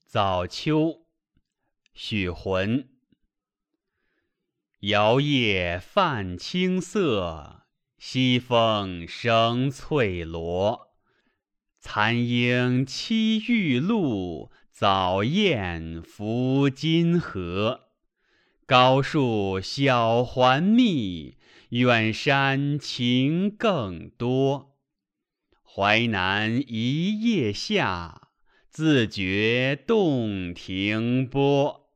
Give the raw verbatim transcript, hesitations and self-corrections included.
早秋，许浑。摇曳泛青色，西风生翠萝。残鹰栖玉露，早雁伏金河。高树小环密，远山晴更多。淮南一夜下，自觉洞庭波。